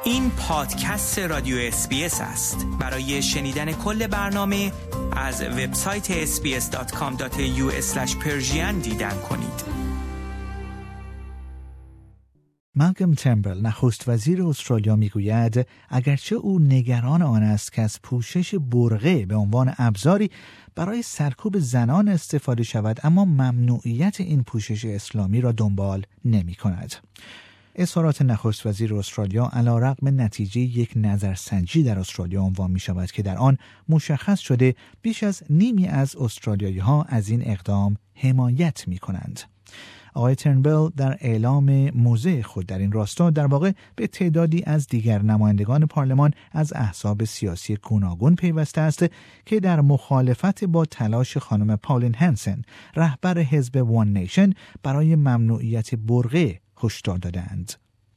این پادکست رادیو SBS است. برای شنیدن کل برنامه از وبسایت sbs.com.au/persian دیدن کنید. مالکوم ترنبل نخست وزیر استرالیا میگوید اگرچه او نگران آن است که از پوشش برقع به عنوان ابزاری برای سرکوب زنان استفاده شود، اما ممنوعیت این پوشش اسلامی را دنبال نمی کند. اظهارات نخست وزیر استرالیا علیرغم نتیجه یک نظرسنجی در استرالیا عنوان می شود که در آن مشخص شده بیش از نیمی از استرالیایی ها از این اقدام حمایت می کنند. آقای ترنبل در اعلام موضع خود در این راستا در واقع به تعدادی از دیگر نمایندگان پارلمان از احزاب سیاسی گوناگون پیوسته است که در مخالفت با تلاش خانم پالین هانسن رهبر حزب وان نیشن برای ممنوعیت برقع هشدار دادند.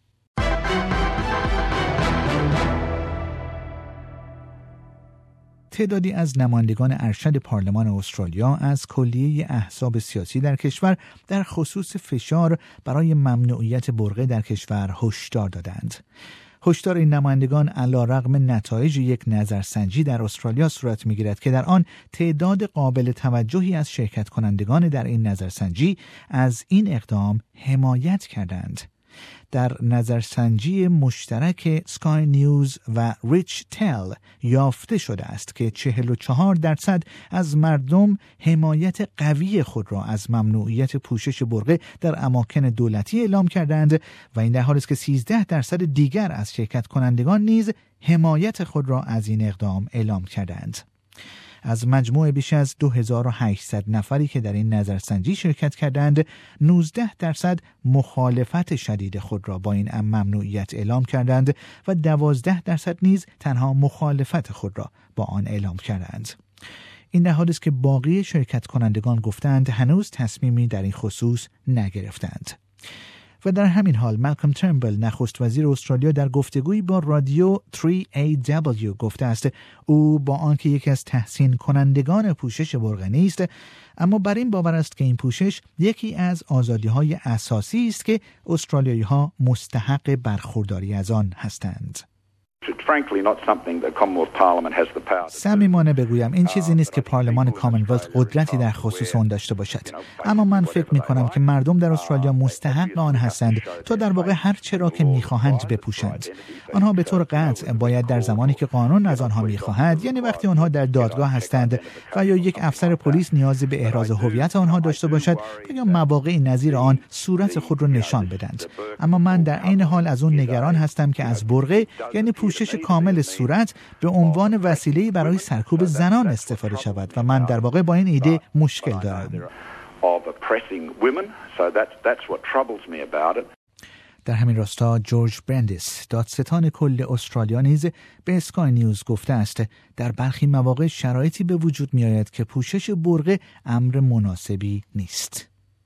تعدادی از نمایندگان ارشد پارلمان استرالیا از کلیه احزاب سیاسی در کشور در خصوص فشار برای ممنوعیت برقع در کشور هشدار دادند. هشدار این نمایندگان علیرغم نتایج یک نظرسنجی در استرالیا صورت می‌گیرد که در آن تعداد قابل توجهی از شرکت کنندگان در این نظرسنجی از این اقدام حمایت کردند. در نظرسنجی مشترک سکای نیوز و ریچ تل یافته شده است که 44% از مردم حمایت قوی خود را از ممنوعیت پوشش برقع در اماکن دولتی اعلام کردند و این در حالی است که 13% دیگر از شرکت کنندگان نیز حمایت خود را از این اقدام اعلام کردند. از مجموع بیش از 2800 نفری که در این نظرسنجی شرکت کردند، 19% مخالفت شدید خود را با این ممنوعیت اعلام کردند و 12% نیز تنها مخالفت خود را با آن اعلام کردند. این در حالی است که باقی شرکت کنندگان گفتند هنوز تصمیمی در این خصوص نگرفتند. و در همین حال مالکوم ترنبل نخست وزیر استرالیا در گفتگویی با رادیو 3AW گفته است او با آنکه یکی از تحسین کنندگان پوشش برقع نیست، اما بر این باور است که این پوشش یکی از آزادی‌های اساسی است که استرالیایی‌ها مستحق برخورداری از آن هستند. صمیمانه بگویم این چیزی نیست که پارلمان کامنولت قدرتی در خصوص آن داشته باشد، اما من فکر می کنم که مردم در استرالیا مستحق آن هستند تا در واقع هر چه را که می خواهند بپوشند. آنها به طور قطع باید در زمانی که قانون از آنها می خواهد، یعنی وقتی آنها در دادگاه هستند و یا یک افسر پلیس نیازی به احراز هویت آنها داشته باشد یا مواقعی نظیر آن صورت خود را نشان بدند. اما من در عین حال از اون نگران هستم که از برقع یعنی پوشش کامل صورت به عنوان وسیله‌ای برای سرکوب زنان استفاده شود و من در واقع با این ایده مشکل دارم. در همین راستا جورج برندیس دادستان کل استرالیا نیز به اسکای نیوز گفته است در برخی مواقع شرایطی به وجود می آید که پوشش برقع امر مناسبی نیست.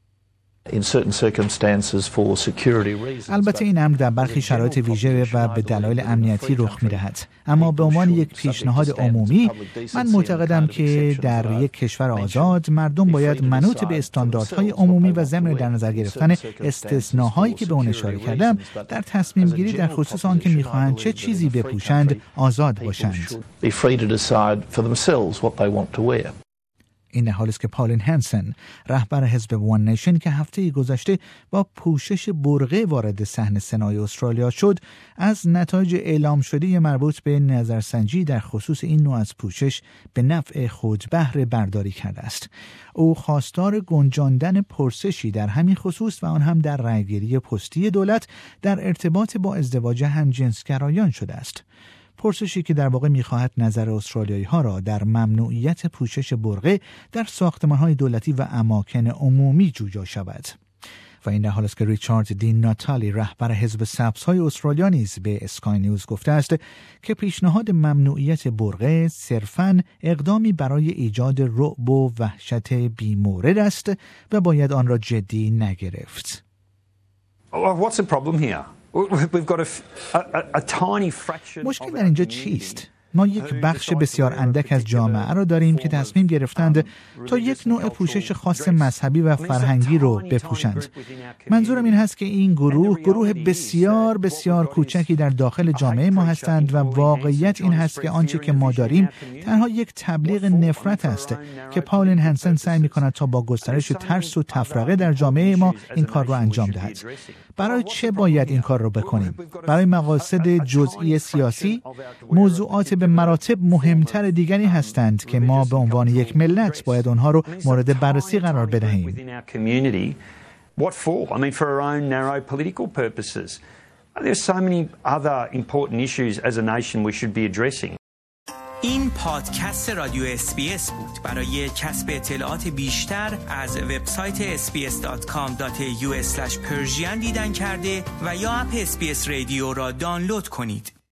البته این امر در برخی شرایط ویژه و به دلایل امنیتی رخ می‌دهد، اما به عنوان یک پیشنهاد عمومی من معتقدم که در یک کشور آزاد مردم باید منوط به استانداردهای عمومی و ضمن در نظر گرفتن استثناءهایی که به آن اشاره کردم در تصمیم گیری در خصوص آن که می‌خواهند چه چیزی بپوشند آزاد باشند. این در حالی است که پالین هانسن رهبر حزب وان نیشن که هفته گذشته با پوشش برقع وارد صحن سنای استرالیا شد، از نتایج اعلام شده مربوط به نظرسنجی در خصوص این نوع از پوشش به نفع خود بهره برداری کرده است. او خواستار گنجاندن پرسشی در همین خصوص و آن هم در رأیگیری پستی دولت در ارتباط با ازدواج همجنسگرایان شده است. پرسشی که در واقع می‌خواهد نظر استرالیایی‌ها را در ممنوعیت پوشش برقع در ساختمان‌های دولتی و اماکن عمومی جویا شود. و این در حالی است که ریچارد دین ناتالی رهبر حزب سبزهای استرالیا نیز به اسکای نیوز گفته است که پیشنهاد ممنوعیت برقع صرفاً اقدامی برای ایجاد رعب و وحشت بی‌مورد است و باید آن را جدی نگرفت. What's the problem here? We've got a tiny fraction. مشکل در اینجا چیست؟ ما یک بخش بسیار اندک از جامعه را داریم که تصمیم گرفتند تا یک نوع پوشش خاص مذهبی و فرهنگی رو بپوشند. منظورم این هست که این گروه بسیار بسیار کوچکی در داخل جامعه ما هستند و واقعیت این هست که آنچه که ما داریم تنها یک تبلیغ نفرت است که پالین هنسن سعی می‌کند تا با گسترش ترس و تفرقه در جامعه ما این کار را انجام دهد. برای چه باید این کار را بکنیم؟ برای مقاصد جزئی سیاسی؟ موضوعات به مراتب مهمتر دیگری هستند که ما به عنوان یک ملت باید آنها رو مورد بررسی قرار بدهیم. What for? I mean, for our own narrow political purposes. There's so many other important issues as a nation we should be addressing. این پادکست رادیو SBS بود. برای کسب اطلاعات بیشتر از وبسایت sbs.com.au/persian دیدن کرده و یا اپ SBS رادیو را دانلود کنید.